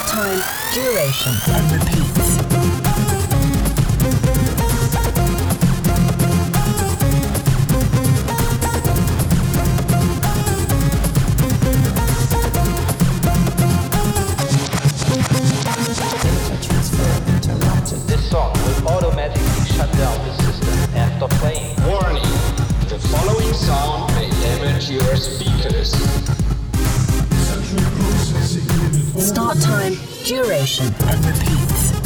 time, duration, and repeats. This song will automatically shut down the system after playing. Warning! The following sound may damage your speakers. Start time, duration, and repeats.